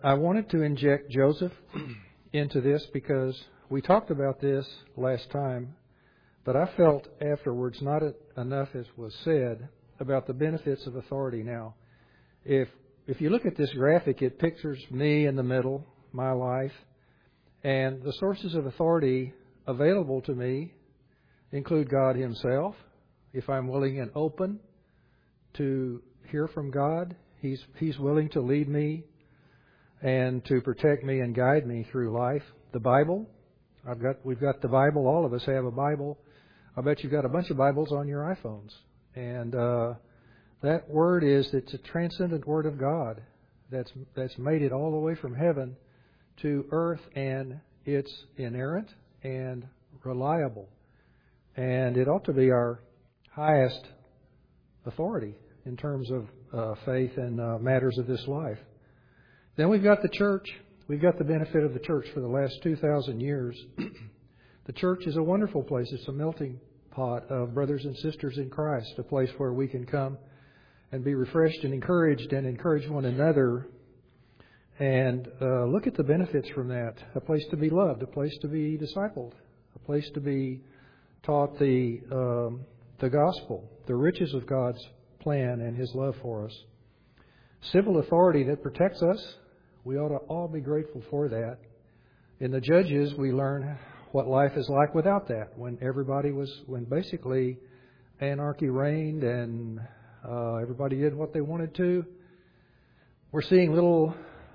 I wanted to inject Joseph into this because we talked about this last time, but I felt afterwards not enough as was said about the benefits of authority. Now, if you look at this graphic, it pictures me in the middle, my life, and the sources of authority available to me include God Himself. If I'm willing and open to hear from God, He's willing to lead me and to protect me and guide me through life. The Bible, we've got the Bible. All of us have a Bible. I bet you've got a bunch of Bibles on your iPhones. And that word it's a transcendent Word of God that's made it all the way from heaven to earth, and it's inerrant and reliable. And it ought to be our highest authority in terms of faith and matters of this life. Then we've got the church. We've got the benefit of the church for the last 2,000 years. The church is a wonderful place. It's a melting pot of brothers and sisters in Christ, a place where we can come and be refreshed and encourage one another, and look at the benefits from that. A place to be loved, a place to be discipled, a place to be taught the gospel, the riches of God's plan and His love for us. Civil authority that protects us, we ought to all be grateful for that. In the Judges, we learn what life is like without that, when basically anarchy reigned and everybody did what they wanted to. We're seeing little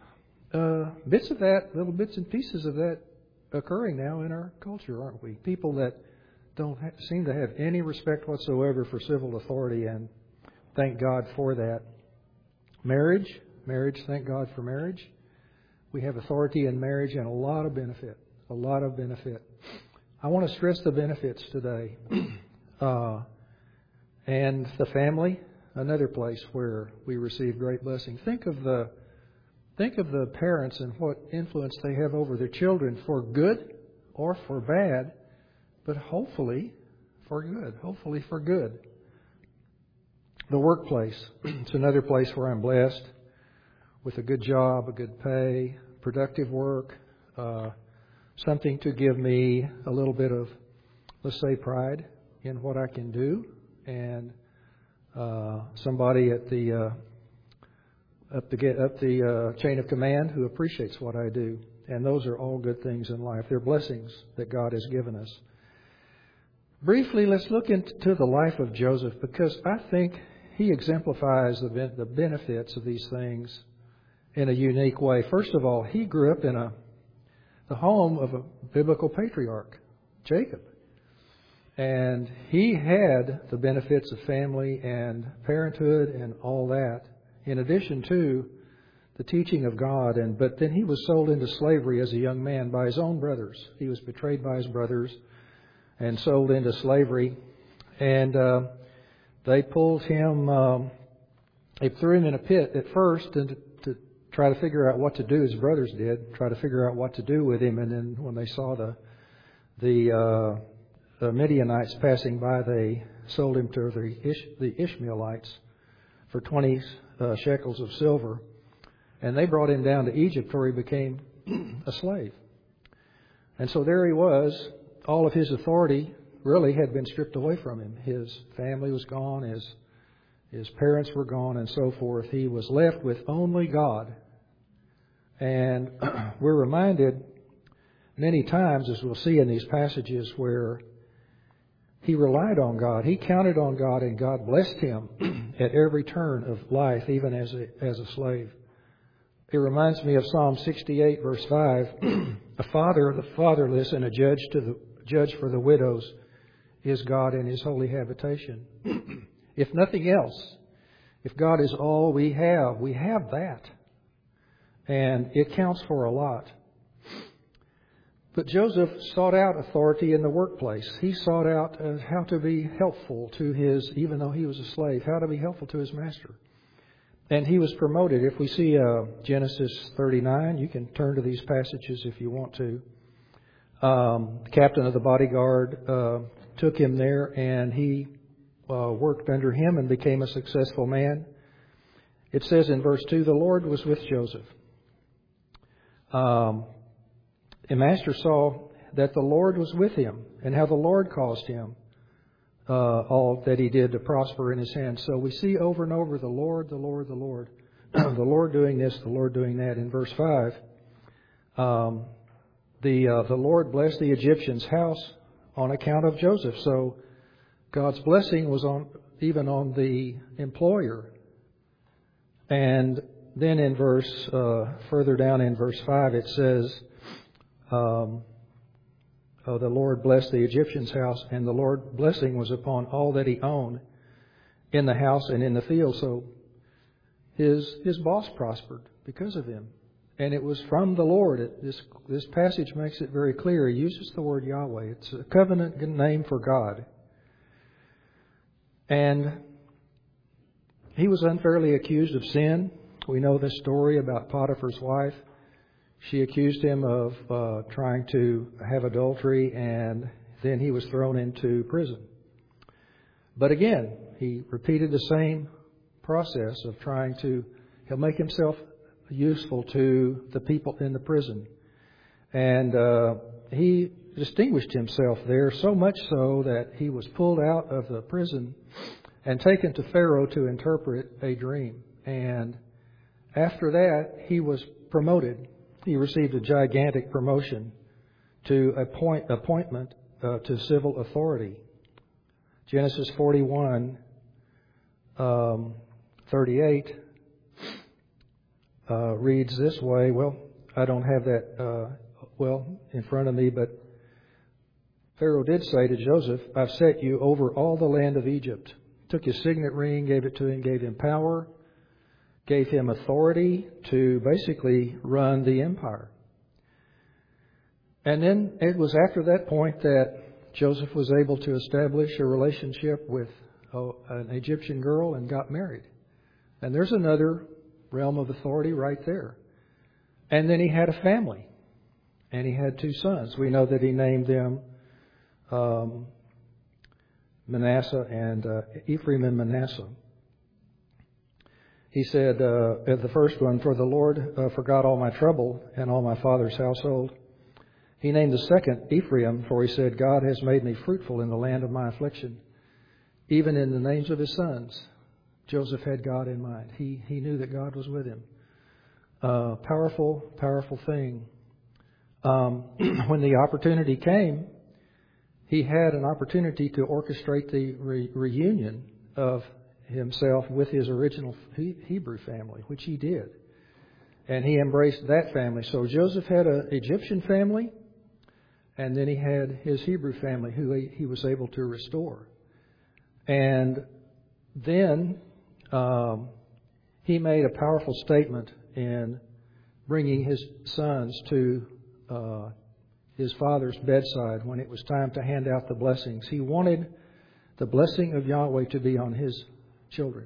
bits and pieces of that occurring now in our culture, aren't we? People that don't seem to have any respect whatsoever for civil authority, and thank God for that. Marriage, thank God for marriage. We have authority in marriage and a lot of benefit. I want to stress the benefits today. And the family, another place where we receive great blessing. Think of the parents and what influence they have over their children, for good or for bad, but hopefully for good. The workplace, it's another place where I'm blessed with a good job, a good pay, productive work, something to give me a little bit of, let's say, pride in what I can do, and somebody up the chain of command who appreciates what I do. And those are all good things in life. They're blessings that God has given us. Briefly, let's look into the life of Joseph, because I think he exemplifies the benefits of these things in a unique way. First of all, he grew up in the home of a biblical patriarch, Jacob. And he had the benefits of family and parenthood and all that, in addition to the teaching of God. But then he was sold into slavery as a young man by his own brothers. He was betrayed by his brothers and sold into slavery. And they pulled him, they threw him in a pit at first to try to figure out what to do. His brothers did, try to figure out what to do with him. And then when they saw the Midianites passing by, they sold him to the Ishmaelites for 20 shekels of silver. And they brought him down to Egypt, where he became a slave. And so there he was. All of his authority really had been stripped away from him. His family was gone. His parents were gone, and so forth. He was left with only God. And we're reminded many times, as we'll see in these passages, where he relied on God. He counted on God, and God blessed him at every turn of life, even as a slave. It reminds me of Psalm 68, verse 5. A father of the fatherless and a judge for the widows is God in His holy habitation. If nothing else, if God is all we have that. And it counts for a lot. But Joseph sought out authority in the workplace. He sought out how to be helpful to even though he was a slave, how to be helpful to his master. And he was promoted. If we see Genesis 39, you can turn to these passages if you want to. The captain of the bodyguard took him there, and he worked under him and became a successful man. It says in verse 2, the Lord was with Joseph. And Master saw that the Lord was with him and how the Lord caused him all that he did to prosper in his hands. So we see over and over the Lord, the Lord, the Lord. The Lord doing this, the Lord doing that. In verse 5, the Lord blessed the Egyptian's house on account of Joseph. So God's blessing was even on the employer. And then in further down in verse 5, it says, the Lord blessed the Egyptian's house, and the Lord blessing was upon all that he owned in the house and in the field. So his boss prospered because of him. And it was from the Lord. This passage makes it very clear. He uses the word Yahweh. It's a covenant name for God. And he was unfairly accused of sin. We know this story about Potiphar's wife. She accused him of trying to have adultery, and then he was thrown into prison. But again, he repeated the same process of trying to make himself useful to the people in the prison. And he distinguished himself there, so much so that he was pulled out of the prison and taken to Pharaoh to interpret a dream. And after that, he was promoted. He received a gigantic promotion to appointment to civil authority. Genesis 41, 38 reads this way. Well, I don't have that in front of me, but Pharaoh did say to Joseph, I've set you over all the land of Egypt. Took his signet ring, gave it to him, gave him power, gave him authority to basically run the empire. And then it was after that point that Joseph was able to establish a relationship with an Egyptian girl and got married. And there's another realm of authority right there. And then he had a family. And he had 2 sons. We know that he named them Manasseh and Ephraim and Manasseh. He said, the first one, for the Lord forgot all my trouble and all my father's household. He named the second Ephraim, for he said, God has made me fruitful in the land of my affliction. Even in the names of his sons, Joseph had God in mind. He knew that God was with him. Powerful, powerful thing. When the opportunity came, he had an opportunity to orchestrate the reunion of himself with his original Hebrew family, which he did. And he embraced that family. So Joseph had an Egyptian family, and then he had his Hebrew family who he was able to restore. And then he made a powerful statement in bringing his sons to his father's bedside when it was time to hand out the blessings. He wanted the blessing of Yahweh to be on his children.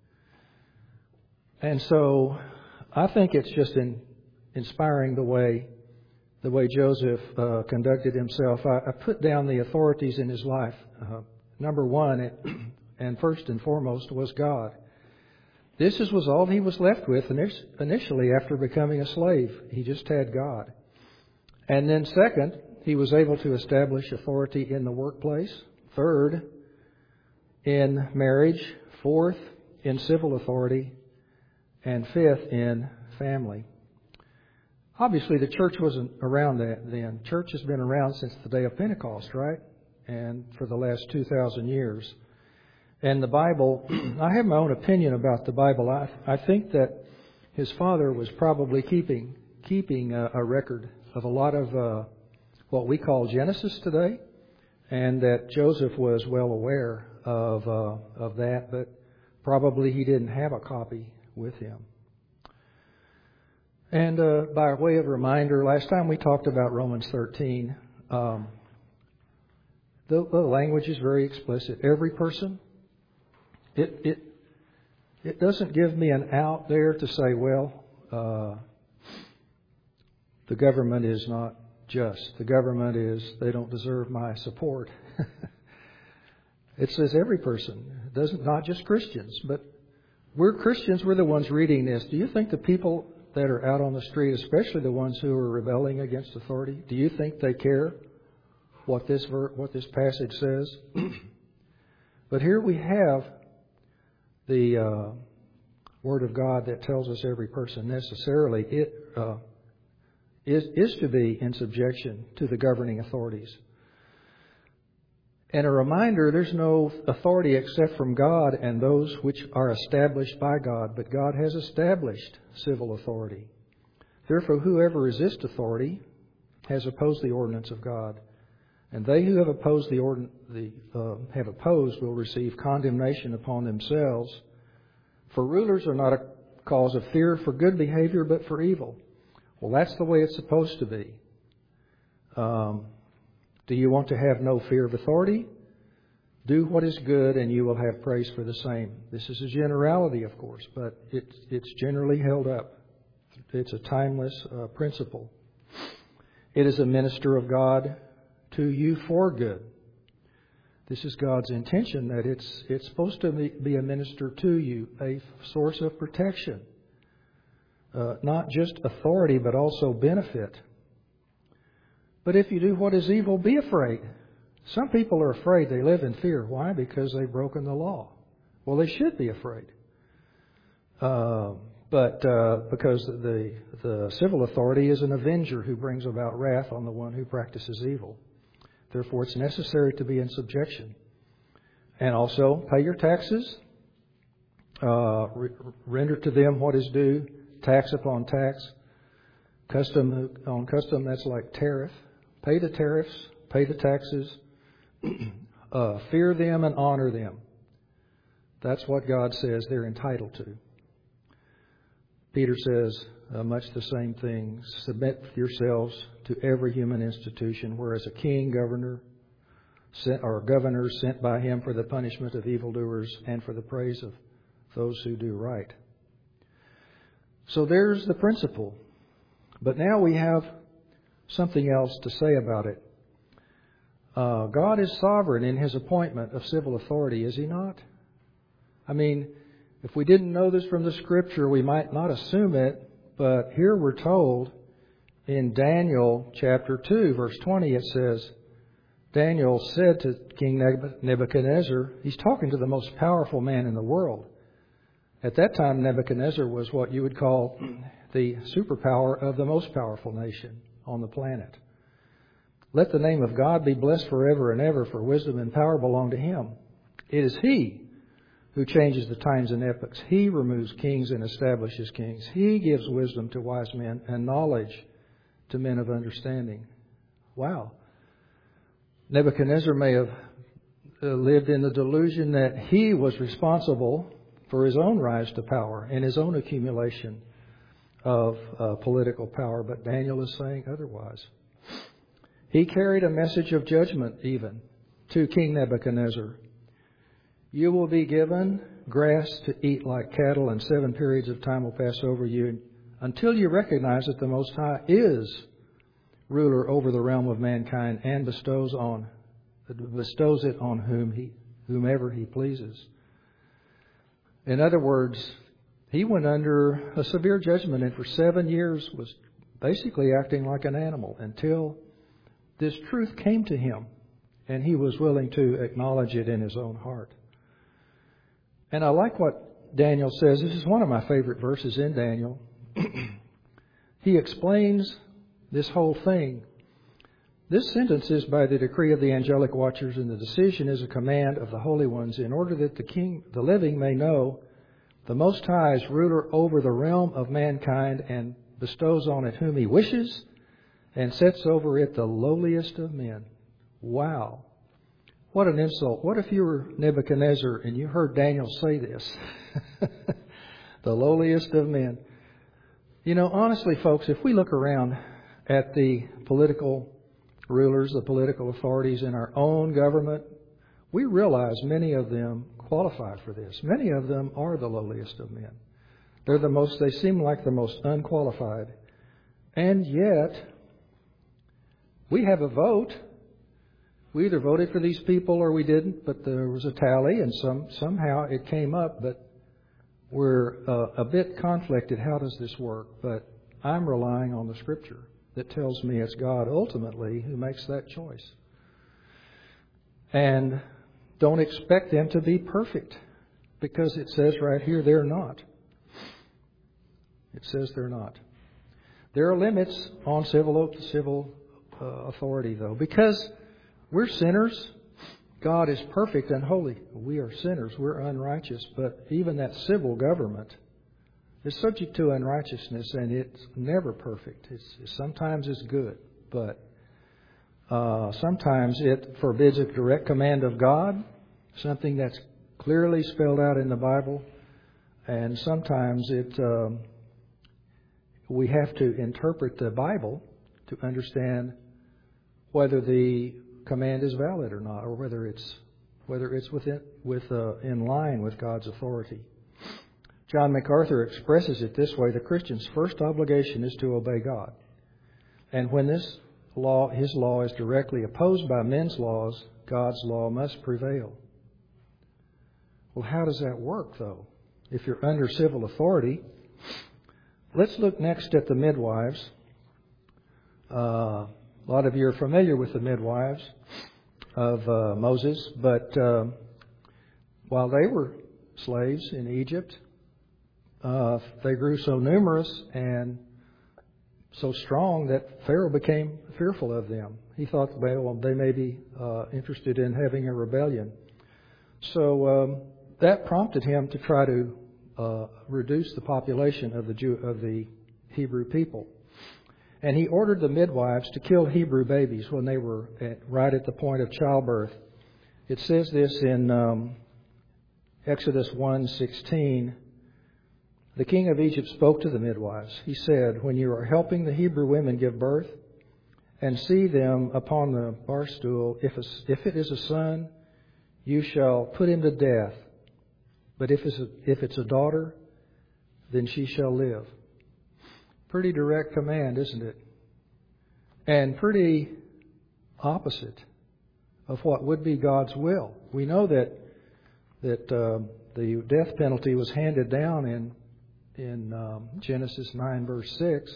And so I think it's just inspiring the way Joseph conducted himself. I put down the authorities in his life. Number one, and first and foremost, was God. This was all he was left with initially after becoming a slave. He just had God. And then second, he was able to establish authority in the workplace. Third, in marriage. Fourth, in civil authority. And fifth, in family. Obviously, the church wasn't around that then. Church has been around since the day of Pentecost, right? And for the last 2,000 years. And the Bible, I have my own opinion about the Bible. I think that his father was probably keeping a record of a lot of what we call Genesis today, and that Joseph was well aware of that, but probably he didn't have a copy with him. And by way of reminder, last time we talked about Romans 13. The language is very explicit. Every person. It doesn't give me an out there to say, well, the government is not just. The government they don't deserve my support. It says every person. It doesn't, not just Christians, but we're Christians. We're the ones reading this. Do you think the people that are out on the street, especially the ones who are rebelling against authority, do you think they care what this passage says? But here we have the Word of God that tells us every person necessarily is to be in subjection to the governing authorities. And a reminder, there's no authority except from God and those which are established by God, but God has established civil authority. Therefore, whoever resists authority has opposed the ordinance of God, and they who have opposed will receive condemnation upon themselves. For rulers are not a cause of fear for good behavior, but for evil. Well, that's the way it's supposed to be. Do you want to have no fear of authority? Do what is good, and you will have praise for the same. This is a generality, of course, but it's generally held up. It's a timeless principle. It is a minister of God to you for good. This is God's intention, that it's supposed to be a minister to you, a source of protection. Not just authority, but also benefit. But if you do what is evil, be afraid. Some people are afraid. They live in fear. Why? Because they've broken the law. Well, they should be afraid. But because the civil authority is an avenger who brings about wrath on the one who practices evil. Therefore, it's necessary to be in subjection. And also, pay your taxes. Render to them what is due. Tax upon tax. Custom on custom, that's like tariff. Pay the tariffs. Pay the taxes. Fear them and honor them. That's what God says they're entitled to. Peter says much the same thing. Submit yourselves to every human institution, whereas a king, governors sent by him for the punishment of evildoers and for the praise of those who do right. So there's the principle. But now we have something else to say about it. God is sovereign in His appointment of civil authority, is He not? I mean, if we didn't know this from the Scripture, we might not assume it, but here we're told in Daniel chapter 2, verse 20, it says, Daniel said to King Nebuchadnezzar, he's talking to the most powerful man in the world. At that time, Nebuchadnezzar was what you would call the superpower of the most powerful nation on the planet. Let the name of God be blessed forever and ever, for wisdom and power belong to Him. It is He who changes the times and epochs. He removes kings and establishes kings. He gives wisdom to wise men and knowledge to men of understanding. Wow. Nebuchadnezzar may have lived in the delusion that he was responsible for his own rise to power and his own accumulation of political power, but Daniel is saying otherwise. He carried a message of judgment even to King Nebuchadnezzar. You will be given grass to eat like cattle, and 7 periods of time will pass over you until you recognize that the Most High is ruler over the realm of mankind and bestows it on whomever He pleases. In other words, he went under a severe judgment and for 7 years was basically acting like an animal until this truth came to him and he was willing to acknowledge it in his own heart. And I like what Daniel says. This is one of my favorite verses in Daniel. He explains this whole thing. This sentence is by the decree of the angelic watchers, and the decision is a command of the holy ones, in order that the living may know the Most High is ruler over the realm of mankind and bestows on it whom He wishes and sets over it the lowliest of men. Wow. What an insult. What if you were Nebuchadnezzar and you heard Daniel say this? The lowliest of men. You know, honestly, folks, if we look around at the political rulers, the political authorities in our own government, we realize many of them qualify for this. Many of them are the lowliest of men. They seem like the most unqualified. And yet, we have a vote. We either voted for these people or we didn't, but there was a tally and somehow it came up. But we're a bit conflicted. How does this work? But I'm relying on the Scripture that tells me it's God ultimately who makes that choice. And don't expect them to be perfect, because it says right here they're not. It says they're not. There are limits on civil authority, though, because we're sinners. God is perfect and holy. We are sinners. We're unrighteous. But even that civil government is subject to unrighteousness, and it's never perfect. Sometimes it's good, but sometimes it forbids a direct command of God, something that's clearly spelled out in the Bible, and sometimes we have to interpret the Bible to understand whether the command is valid or not, or whether it's in line with God's authority. John MacArthur expresses it this way: the Christian's first obligation is to obey God. And when his law is directly opposed by men's laws, God's law must prevail. Well, how does that work, though? If you're under civil authority, let's look next at the midwives. A lot of you are familiar with the midwives of Moses, but while they were slaves in Egypt, they grew so numerous and so strong that Pharaoh became fearful of them. He thought, well, they may be interested in having a rebellion. So that prompted him to try to reduce the population of the Hebrew people. And he ordered the midwives to kill Hebrew babies when they were right at the point of childbirth. It says this in Exodus 1:16. The king of Egypt spoke to the midwives. He said, when you are helping the Hebrew women give birth and see them upon the bar stool, if it is a son, you shall put him to death. But if it's a daughter, then she shall live. Pretty direct command, isn't it? And pretty opposite of what would be God's will. We know that the death penalty was handed down in Genesis 9 verse 6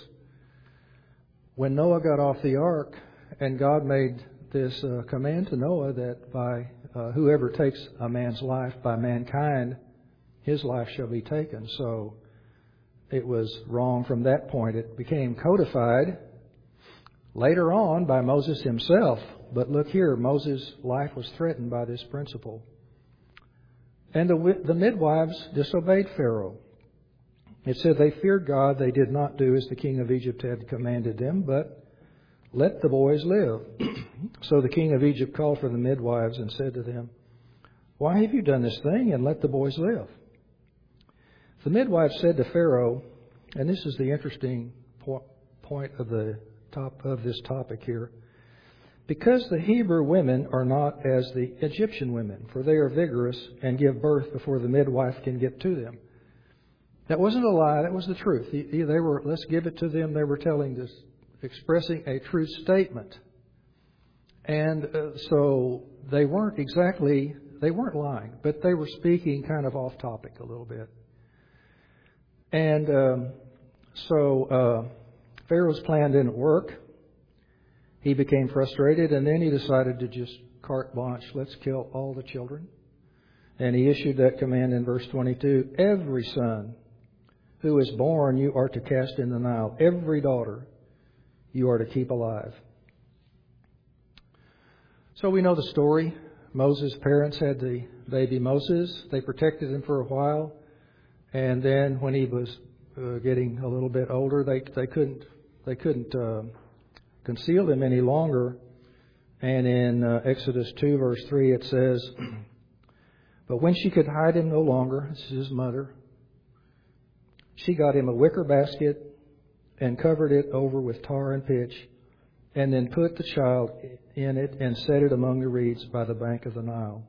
when Noah got off the ark, and God made this command to Noah that by whoever takes a man's life by mankind, his life shall be taken. So it was wrong from that point. It became codified later on by Moses himself. But look here, Moses' life was threatened by this principle. And the midwives disobeyed Pharaoh. It said they feared God. They did not do as the king of Egypt had commanded them, but let the boys live. So the king of Egypt called for the midwives and said to them, why have you done this thing, and let the boys live? The midwife said to Pharaoh, and this is the interesting point of this topic here, because the Hebrew women are not as the Egyptian women, for they are vigorous and give birth before the midwife can get to them. That wasn't a lie, that was the truth. They were, let's give it to them, they were telling this, expressing a true statement. And so they weren't lying, but they were speaking kind of off topic a little bit. And so Pharaoh's plan didn't work. He became frustrated, and then he decided to just carte blanche, let's kill all the children. And he issued that command in verse 22, every son who is born you are to cast in the Nile. Every daughter you are to keep alive. So we know the story. Moses' parents had the baby Moses. They protected him for a while. And then when he was getting a little bit older, they couldn't conceal him any longer. And in Exodus 2 verse 3 it says, but when she could hide him no longer, this is his mother, she got him a wicker basket and covered it over with tar and pitch, and then put the child in it and set it among the reeds by the bank of the Nile.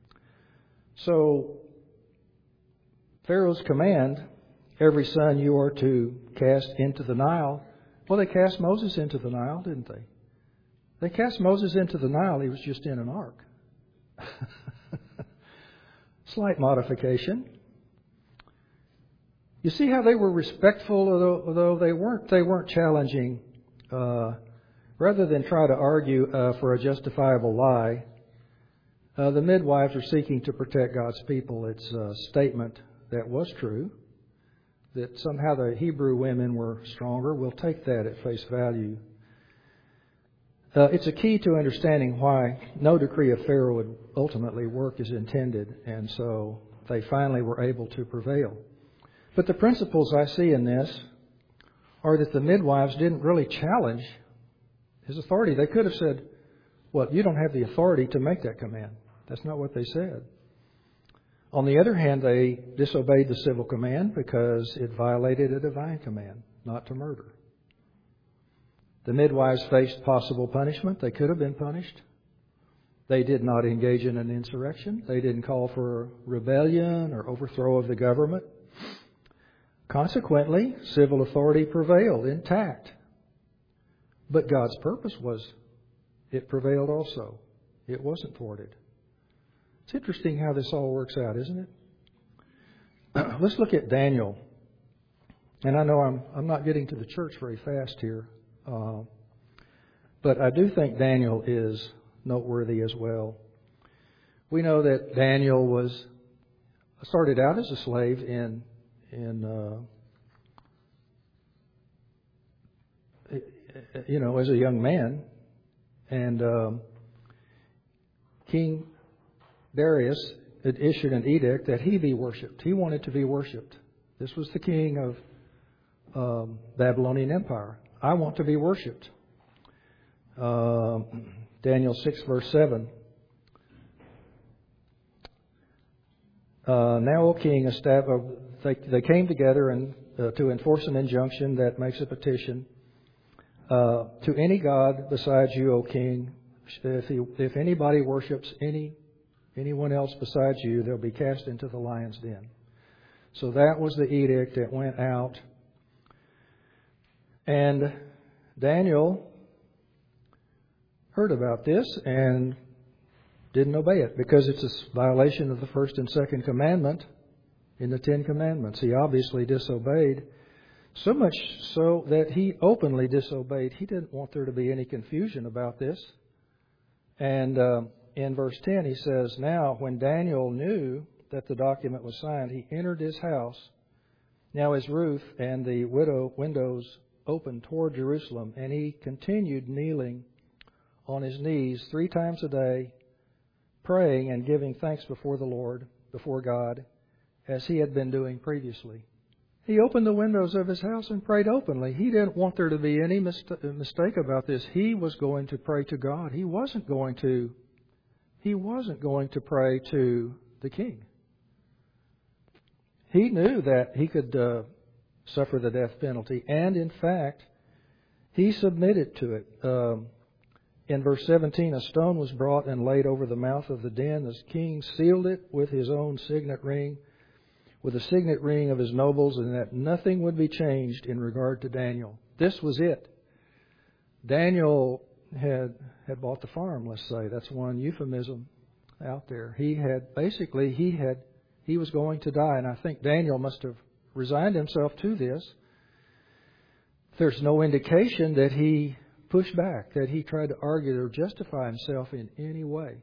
So Pharaoh's command, every son you are to cast into the Nile. Well, they cast Moses into the Nile, didn't they? They cast Moses into the Nile. He was just in an ark. Slight modification. You see how they were respectful, although they weren't challenging. Rather than try to argue for a justifiable lie, the midwives are seeking to protect God's people. It's a statement that was true, that somehow the Hebrew women were stronger. We'll take that at face value. It's a key to understanding why no decree of Pharaoh would ultimately work as intended, and so they finally were able to prevail. But the principles I see in this are that the midwives didn't really challenge his authority. They could have said, well, you don't have the authority to make that command. That's not what they said. On the other hand, they disobeyed the civil command because it violated a divine command, not to murder. The midwives faced possible punishment. They could have been punished. They did not engage in an insurrection. They didn't call for rebellion or overthrow of the government. Consequently, civil authority prevailed intact. But God's purpose was it prevailed also. It wasn't thwarted. It's interesting how this all works out, isn't it? Let's look at Daniel. And I know I'm not getting to the church very fast here. But I do think Daniel is noteworthy as well. We know that Daniel started out as a slave as a young man, and King Darius had issued an edict that he be worshipped. He wanted to be worshipped. This was the king of Babylonian Empire. I want to be worshipped. Daniel 6 verse 7. Now, O king, they came together and to enforce an injunction that makes a petition to any god besides you, O king. If anybody worships anyone else besides you, they'll be cast into the lion's den. So that was the edict that went out. And Daniel heard about this and didn't obey it because it's a violation of the first and second commandment in the Ten Commandments. He obviously disobeyed, so much so that he openly disobeyed. He didn't want there to be any confusion about this. And in verse 10 he says, now when Daniel knew that the document was signed, he entered his house. Now his roof and the windows opened toward Jerusalem, and he continued kneeling on his knees 3 times a day, praying and giving thanks before the Lord, before God, as he had been doing previously. He opened the windows of his house and prayed openly. He didn't want there to be any mistake about this. He was going to pray to God. He wasn't going to pray to the king. He knew that he could suffer the death penalty, and in fact, he submitted to it. In verse 17, a stone was brought and laid over the mouth of the den. The king sealed it with his own signet ring, with the signet ring of his nobles, and that nothing would be changed in regard to Daniel. This was it. Daniel had bought the farm, let's say. That's one euphemism out there. He was going to die, and I think Daniel must have resigned himself to this. There's no indication that he pushed back, that he tried to argue or justify himself in any way.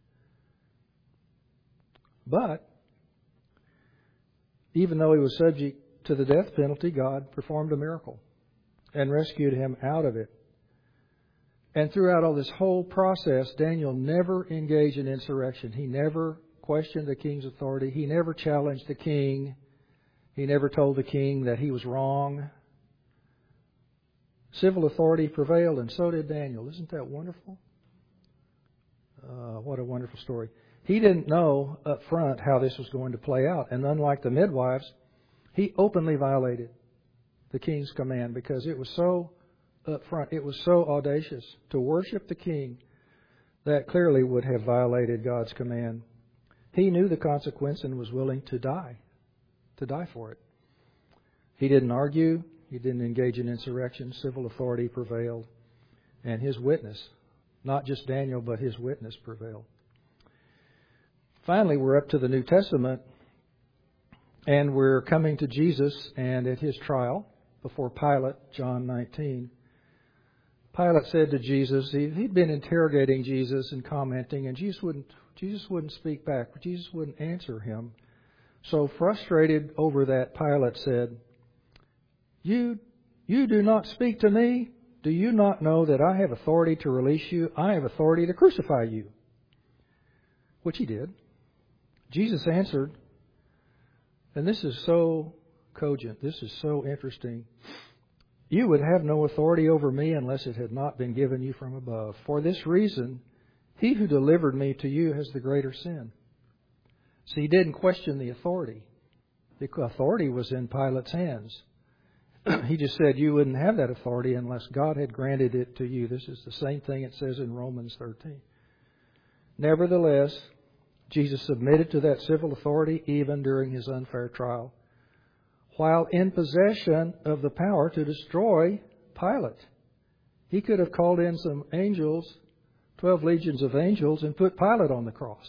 But even though he was subject to the death penalty, God performed a miracle and rescued him out of it. And throughout all this whole process, Daniel never engaged in insurrection. He never questioned the king's authority. He never challenged the king. He never told the king that he was wrong. Civil authority prevailed, and so did Daniel. Isn't that wonderful? What a wonderful story. He didn't know up front how this was going to play out. And unlike the midwives, he openly violated the king's command because it was so up front. It was so audacious to worship the king that clearly would have violated God's command. He knew the consequence and was willing to die for it. He didn't argue. He didn't engage in insurrection. Civil authority prevailed. And his witness, not just Daniel, but his witness prevailed. Finally, we're up to the New Testament. And we're coming to Jesus and at his trial before Pilate, John 19. Pilate said to Jesus, he'd been interrogating Jesus and commenting, and Jesus wouldn't speak back. Jesus wouldn't answer him. So frustrated over that, Pilate said, You do not speak to me? Do you not know that I have authority to release you? I have authority to crucify you. Which he did. Jesus answered, and this is so cogent, this is so interesting. You would have no authority over me unless it had not been given you from above. For this reason, he who delivered me to you has the greater sin. See, he didn't question the authority. The authority was in Pilate's hands. He just said you wouldn't have that authority unless God had granted it to you. This is the same thing it says in Romans 13. Nevertheless, Jesus submitted to that civil authority even during his unfair trial, while in possession of the power to destroy Pilate. He could have called in some angels, 12 legions of angels, and put Pilate on the cross.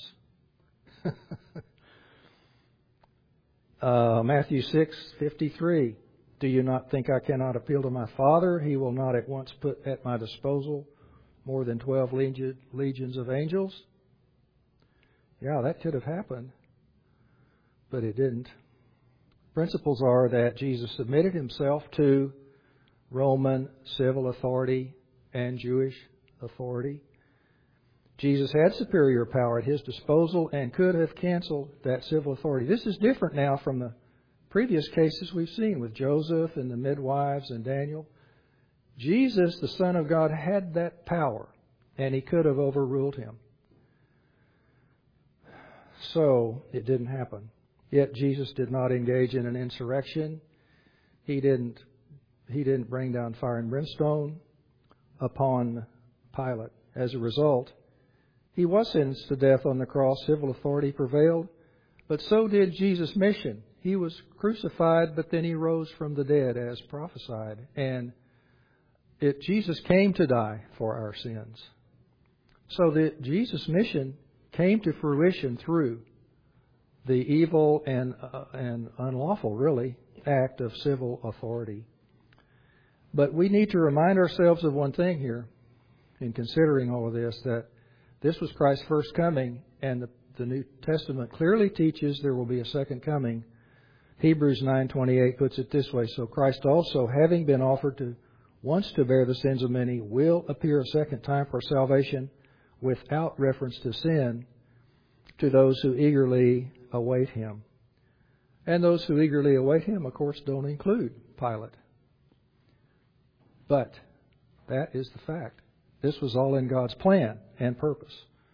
Matthew 6:53. Do you not think I cannot appeal to my Father? He will not at once put at my disposal more than 12 legions of angels. Yeah, that could have happened, but it didn't. Principles are that Jesus submitted himself to Roman civil authority and Jewish authority. Jesus had superior power at his disposal and could have canceled that civil authority. This is different now from the previous cases we've seen with Joseph and the midwives and Daniel. Jesus, the Son of God, had that power, and he could have overruled him. So it didn't happen. Yet Jesus did not engage in an insurrection. He didn't bring down fire and brimstone upon Pilate. As a result, he was sentenced to death on the cross. Civil authority prevailed, but so did Jesus' mission. He was crucified, but then he rose from the dead as prophesied. And Jesus came to die for our sins. So that Jesus' mission came to fruition through the evil and unlawful, really, act of civil authority. But we need to remind ourselves of one thing here in considering all of this, that this was Christ's first coming, and the New Testament clearly teaches there will be a second coming. Hebrews 9:28 puts it this way, so Christ also, having been offered once to bear the sins of many, will appear a second time for salvation without reference to sin to those who eagerly await him. And those who eagerly await him, of course, don't include Pilate. But that is the fact. This was all in God's plan and purpose.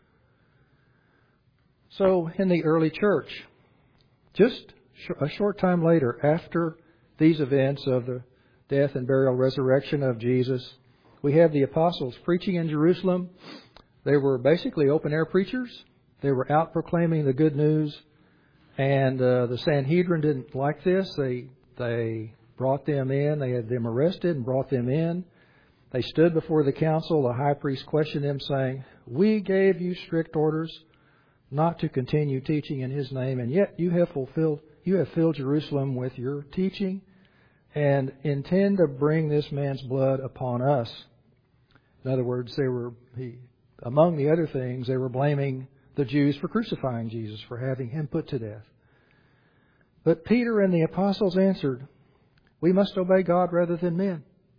So in the early church, just a short time later, after these events of the death and burial, resurrection of Jesus, we have the apostles preaching in Jerusalem. They were basically open-air preachers. They were out proclaiming the good news. And the Sanhedrin didn't like this. They brought them in. They had them arrested and brought them in. They stood before the council. The high priest questioned them, saying, "We gave you strict orders not to continue teaching in His name, and yet you have filled Jerusalem with your teaching and intend to bring this man's blood upon us." In other words, among the other things, they were blaming the Jews for crucifying Jesus, for having Him put to death. But Peter and the apostles answered, "We must obey God rather than men."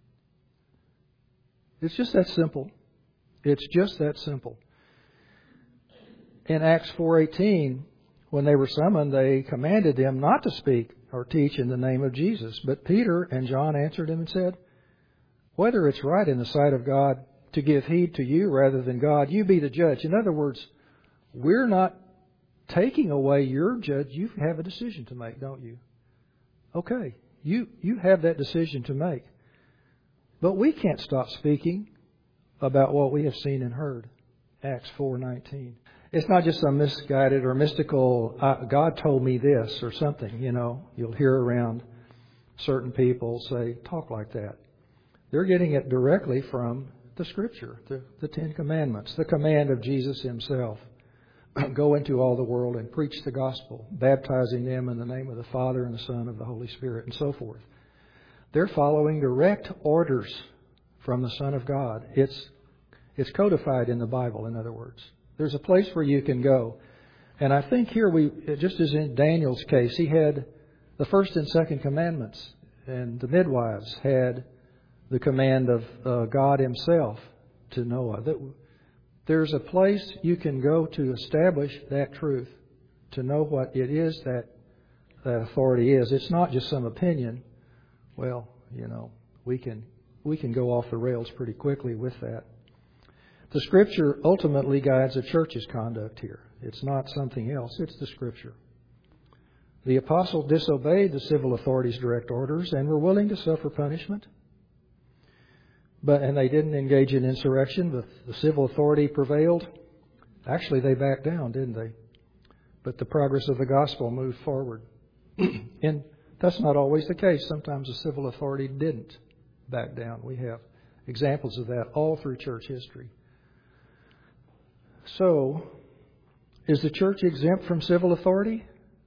It's just that simple. It's just that simple. In Acts 4:18, when they were summoned, they commanded them not to speak or teach in the name of Jesus. But Peter and John answered him and said, "Whether it's right in the sight of God to give heed to you rather than God, you be the judge." In other words, we're not taking away your judge. You have a decision to make, don't you? Okay, you have that decision to make. But we can't stop speaking about what we have seen and heard. Acts 4:19. It's not just some misguided or mystical, God told me this or something, You'll hear around certain people talk like that. They're getting it directly from the Scripture, the Ten Commandments, the command of Jesus Himself. go into all the world and preach the gospel, baptizing them in the name of the Father and the Son and the Holy Spirit, and so forth. They're following direct orders from the Son of God. It's codified in the Bible, in other words. There's a place where you can go. And I think here just as in Daniel's case, he had the first and second commandments, and the midwives had the command of God Himself to Noah. There's a place you can go to establish that truth, to know what it is that authority is. It's not just some opinion. Well, we can go off the rails pretty quickly with that. The Scripture ultimately guides the church's conduct here. It's not something else. It's the Scripture. The apostles disobeyed the civil authorities' direct orders and were willing to suffer punishment. And they didn't engage in insurrection, but the civil authority prevailed. Actually, they backed down, didn't they? But the progress of the gospel moved forward. And that's not always the case. Sometimes the civil authority didn't back down. We have examples of that all through church history. So, is the church exempt from civil authority?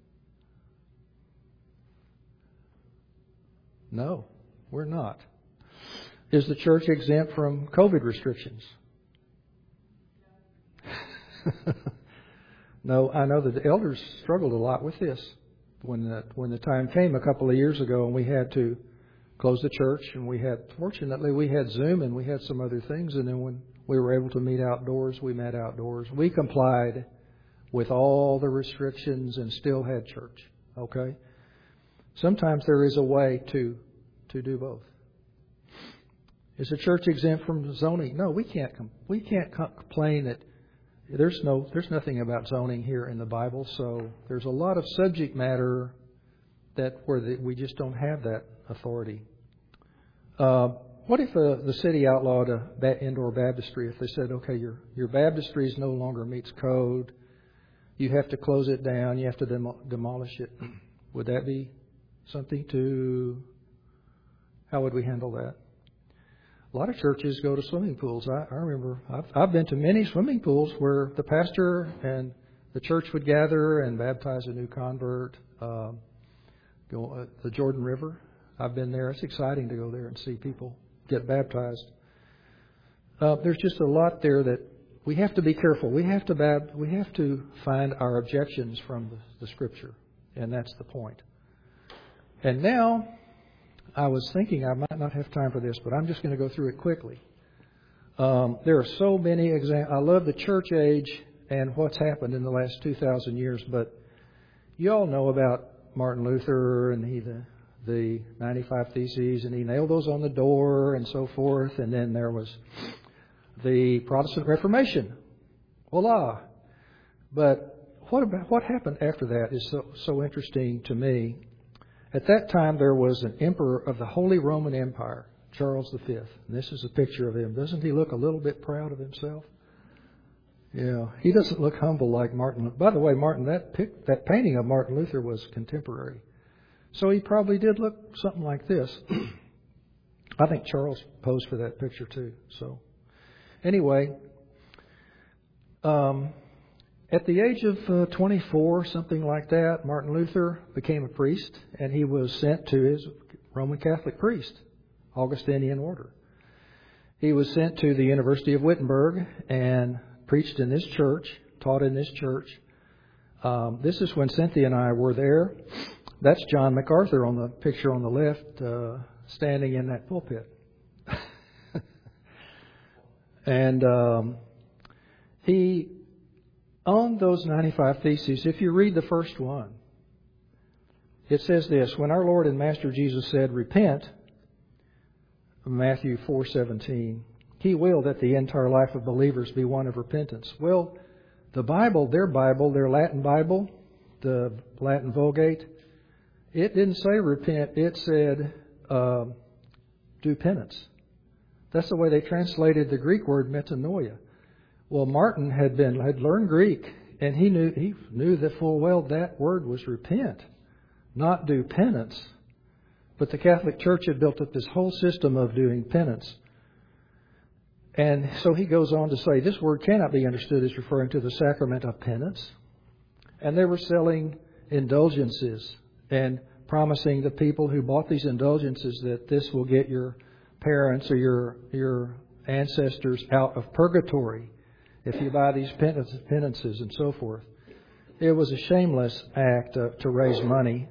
No, we're not. Is the church exempt from COVID restrictions? No, I know that the elders struggled a lot with this when the time came a couple of years ago, and we had to close the church, and fortunately we had Zoom and we had some other things, and then when we were able to meet outdoors, we met outdoors. We complied with all the restrictions and still had church. Okay? Sometimes there is a way to do both. Is the church exempt from zoning? No, we can't complain that there's nothing about zoning here in the Bible. So there's a lot of subject matter where we just don't have that authority. What if the city outlawed indoor baptistry? If they said, okay, your baptistry no longer meets code, you have to close it down, you have to demolish it. Would that be something how would we handle that? A lot of churches go to swimming pools. I remember I've been to many swimming pools where the pastor and the church would gather and baptize a new convert. The Jordan River, I've been there. It's exciting to go there and see people get baptized. There's just a lot there that we have to be careful. We have to find our objections from the Scripture, and that's the point. And now, I was thinking I might not have time for this, but I'm just going to go through it quickly. There are so many examples. I love the church age and what's happened in the last 2,000 years, but you all know about Martin Luther and the 95 Theses, and he nailed those on the door and so forth. And then there was the Protestant Reformation. Voila! But what happened after that is so interesting to me. At that time, there was an emperor of the Holy Roman Empire, Charles V. And this is a picture of him. Doesn't he look a little bit proud of himself? Yeah, he doesn't look humble like Martin. By the way, Martin, that painting of Martin Luther was contemporary. So he probably did look something like this. I think Charles posed for that picture too. So anyway, at the age of 24, something like that, Martin Luther became a priest, and he was sent to his Roman Catholic priest, Augustinian order. He was sent to the University of Wittenberg and preached in this church, taught in this church. This is when Cynthia and I were there. That's John MacArthur on the picture on the left, standing in that pulpit. And on those 95 Theses, if you read the first one, it says this: when our Lord and Master Jesus said, repent, Matthew 4:17, He willed that the entire life of believers be one of repentance. Well, the Bible, their Latin Bible, the Latin Vulgate, it didn't say repent, it said do penance. That's the way they translated the Greek word metanoia. Well, Martin had learned Greek, and he knew that full well that word was repent, not do penance. But the Catholic Church had built up this whole system of doing penance. And so he goes on to say, this word cannot be understood as referring to the sacrament of penance. And they were selling indulgences and promising the people who bought these indulgences that this will get your parents or your ancestors out of purgatory if you buy these penances and so forth. It was a shameless act to raise money.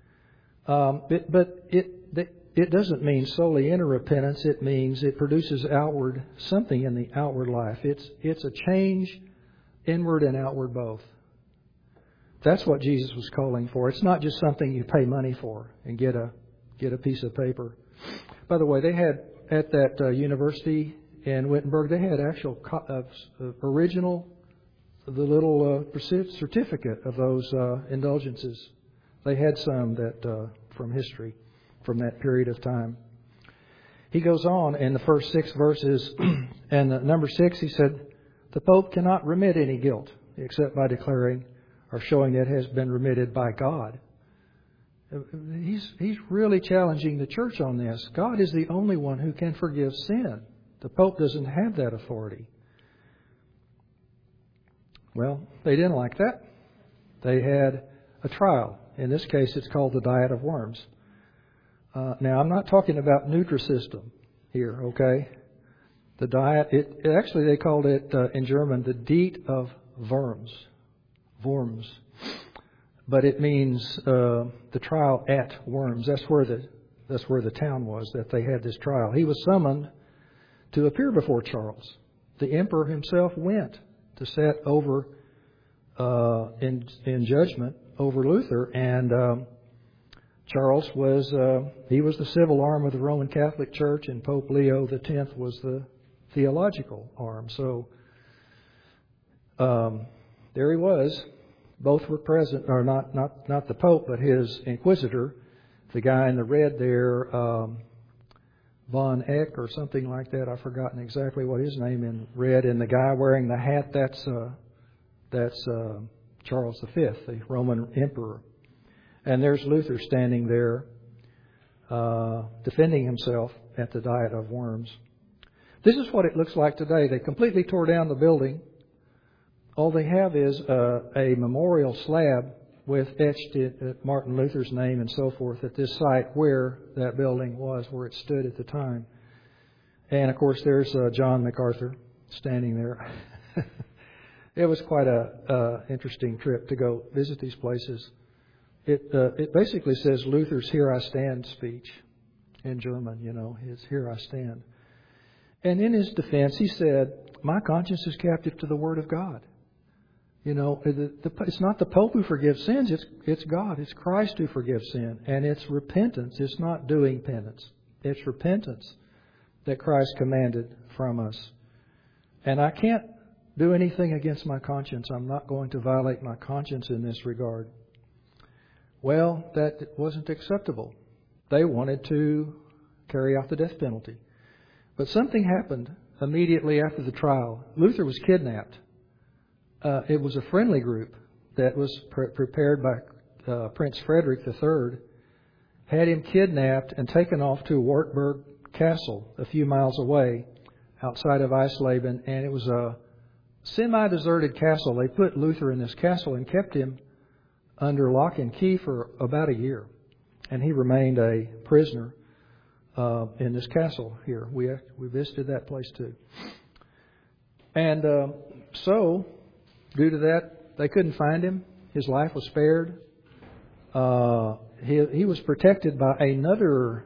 But it doesn't mean solely inner repentance. It means it produces something in the outward life. It's a change, inward and outward both. That's what Jesus was calling for. It's not just something you pay money for and get a piece of paper. By the way, they had at that university in Wittenberg, they had actual original, the little certificate of those indulgences. They had some that from history, from that period of time. He goes on in the first 6 verses, and number 6, he said, the Pope cannot remit any guilt except by declaring or showing that it has been remitted by God. He's really challenging the church on this. God is the only one who can forgive sin. The Pope doesn't have that authority. Well, they didn't like that. They had a trial. In this case, it's called the Diet of Worms. Now, I'm not talking about Nutrisystem here, okay? The diet, actually they called it in German the Diet of Worms. Worms. But it means the trial at Worms. That's where the town was that they had this trial. He was summoned to appear before Charles. The emperor himself went to set over in judgment over Luther, and Charles was the civil arm of the Roman Catholic Church, and Pope Leo X was the theological arm. So there he was. Both were present, or not the Pope, but his inquisitor, the guy in the red there, Von Eck or something like that. I've forgotten exactly what his name in red. And the guy wearing the hat, that's Charles V, the Roman emperor. And there's Luther standing there defending himself at the Diet of Worms. This is what it looks like today. They completely tore down the building. All they have is a memorial slab with etched Martin Luther's name and so forth at this site where that building was, where it stood at the time. And, of course, there's John MacArthur standing there. It was quite a interesting trip to go visit these places. It basically says Luther's "Here I Stand" speech in German, his "Here I Stand." And in his defense, he said, my conscience is captive to the Word of God. It's not the Pope who forgives sins, it's God, it's Christ who forgives sin. And it's repentance, it's not doing penance. It's repentance that Christ commanded from us. And I can't do anything against my conscience. I'm not going to violate my conscience in this regard. Well, that wasn't acceptable. They wanted to carry out the death penalty. But something happened immediately after the trial. Luther was kidnapped. It was a friendly group that was prepared by Prince Frederick III, had him kidnapped and taken off to Wartburg Castle a few miles away outside of Eisleben. And it was a semi-deserted castle. They put Luther in this castle and kept him under lock and key for about a year. And he remained a prisoner in this castle here. We visited that place too. And so, due to that, they couldn't find him. His life was spared. He was protected by another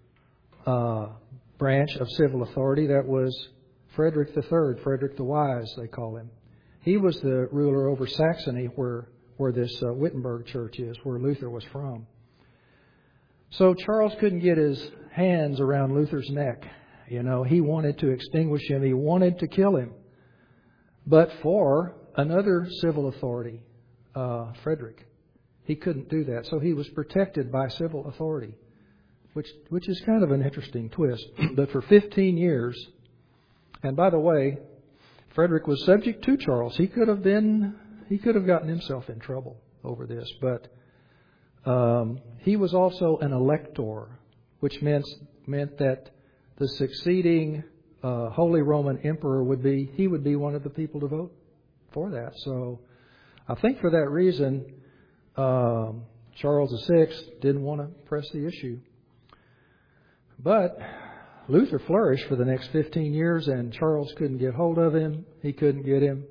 branch of civil authority. That was Frederick III, Frederick the Wise, they call him. He was the ruler over Saxony, where this Wittenberg church is, where Luther was from. So Charles couldn't get his hands around Luther's neck. He wanted to extinguish him. He wanted to kill him. But for another civil authority, Frederick, he couldn't do that. So he was protected by civil authority, which is kind of an interesting twist. But for 15 years, and by the way, Frederick was subject to Charles. He could have gotten himself in trouble over this, but he was also an elector, which meant that the succeeding Holy Roman Emperor would be one of the people to vote for that. So I think for that reason, Charles VI didn't want to press the issue. But Luther flourished for the next 15 years, and Charles couldn't get hold of him. He couldn't get him.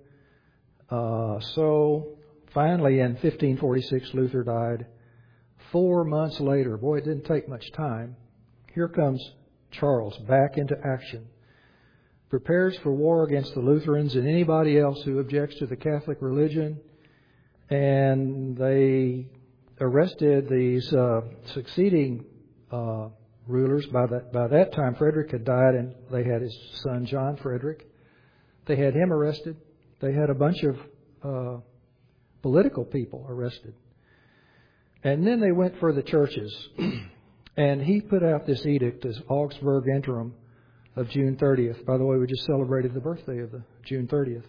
So finally, in 1546, Luther died. 4 months later, boy, it didn't take much time, here comes Charles back into action. Prepares for war against the Lutherans and anybody else who objects to the Catholic religion. And they arrested these succeeding rulers. By that time, Frederick had died, and they had his son, John Frederick. They had him arrested. They had a bunch of political people arrested. And then they went for the churches. And he put out this edict, this Augsburg Interim of June 30th. By the way, we just celebrated the birthday of the June 30th.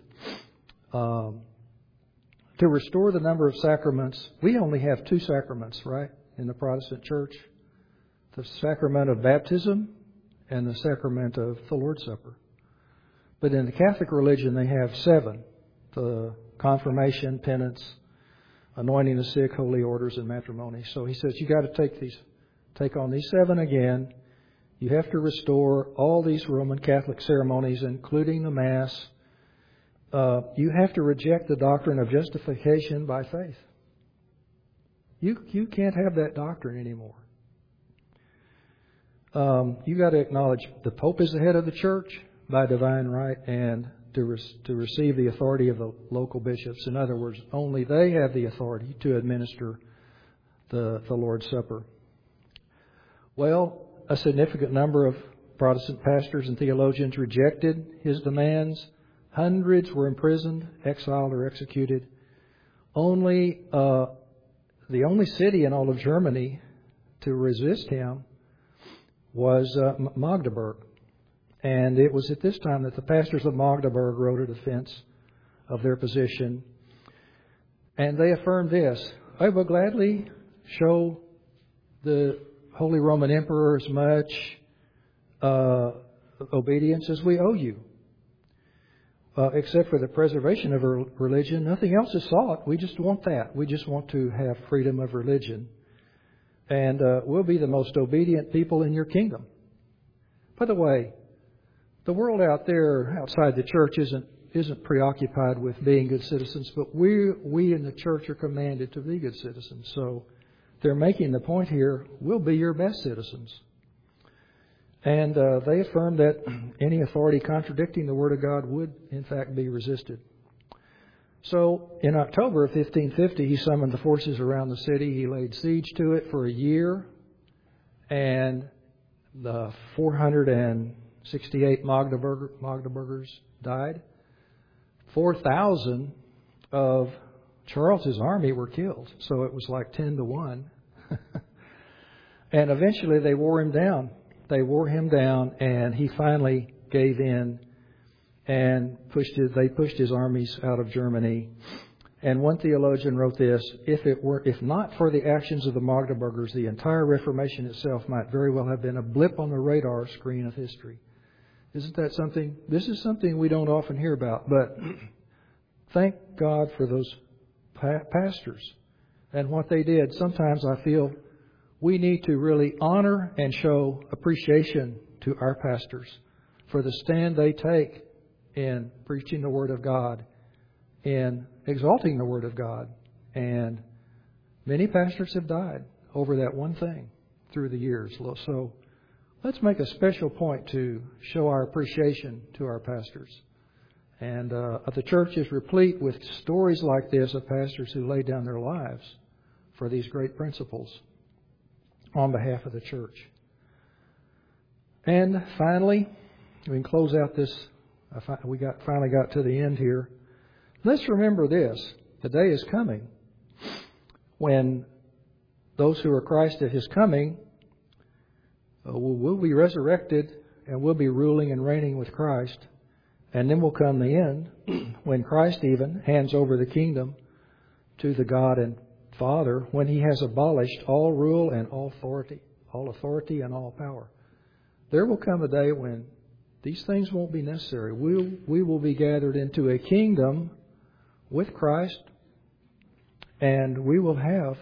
To restore the number of sacraments. We only have 2 sacraments, right, in the Protestant church. The sacrament of baptism and the sacrament of the Lord's Supper. But in the Catholic religion, they have 7. The confirmation, penance, anointing the sick, holy orders, and matrimony. So he says, you got to take on these 7 again. You have to restore all these Roman Catholic ceremonies, including the Mass. You have to reject the doctrine of justification by faith. You can't have that doctrine anymore. You got to acknowledge the Pope is the head of the church by divine right, and to receive the authority of the local bishops. In other words, only they have the authority to administer the Lord's Supper. Well, a significant number of Protestant pastors and theologians rejected his demands. Hundreds were imprisoned, exiled, or executed. The only city in all of Germany to resist him was Magdeburg. And it was at this time that the pastors of Magdeburg wrote a defense of their position. And they affirmed this: I will gladly show the Holy Roman Emperor as much obedience as we owe you. Except for the preservation of our religion, nothing else is sought. We just want that. We just want to have freedom of religion. And we'll be the most obedient people in your kingdom. By the way, the world out there outside the church isn't preoccupied with being good citizens, but we in the church are commanded to be good citizens. So they're making the point here, we'll be your best citizens. And they affirmed that any authority contradicting the Word of God would, in fact, be resisted. So in October of 1550, he summoned the forces around the city. He laid siege to it for a year. And the 468 Magdeburgers died. 4,000 of Charles's army were killed. So it was like 10 to 1. And eventually they wore him down. They wore him down, and he finally gave in and they pushed his armies out of Germany. And one theologian wrote this: if not for the actions of the Magdeburgers, the entire Reformation itself might very well have been a blip on the radar screen of history. Isn't that something? This is something we don't often hear about, but thank God for those pastors and what they did. Sometimes I feel we need to really honor and show appreciation to our pastors for the stand they take in preaching the Word of God, in exalting the Word of God. And many pastors have died over that one thing through the years. So let's make a special point to show our appreciation to our pastors. And the church is replete with stories like this of pastors who laid down their lives for these great principles on behalf of the church. And finally, we can close out this. We finally got to the end here. Let's remember this: the day is coming when those who are Christ at His coming will be resurrected, and will be ruling and reigning with Christ. And then will come the end when Christ even hands over the kingdom to the God and Father, when He has abolished all rule and all authority and all power. There will come a day when these things won't be necessary. We will be gathered into a kingdom with Christ, and we will have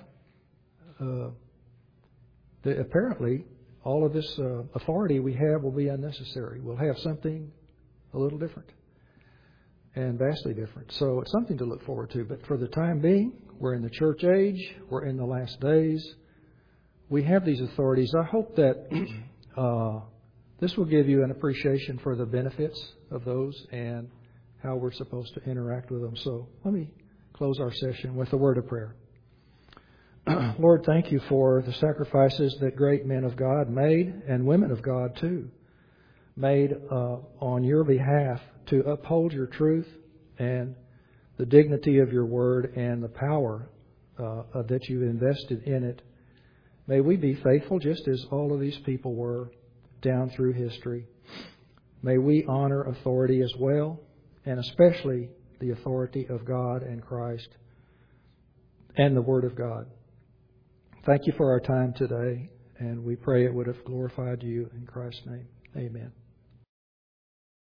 apparently all of this authority we have will be unnecessary. We'll have something a little different and vastly different. So it's something to look forward to. But for the time being, we're in the church age. We're in the last days. We have these authorities. I hope that this will give you an appreciation for the benefits of those and how we're supposed to interact with them. So let me close our session with a word of prayer. Lord, thank you for the sacrifices that great men of God made, and women of God too, made on your behalf to uphold your truth and the dignity of your word and the power that you invested in it. May we be faithful just as all of these people were down through history. May we honor authority as well, and especially the authority of God and Christ and the Word of God. Thank you for our time today, and we pray it would have glorified you in Christ's name. Amen.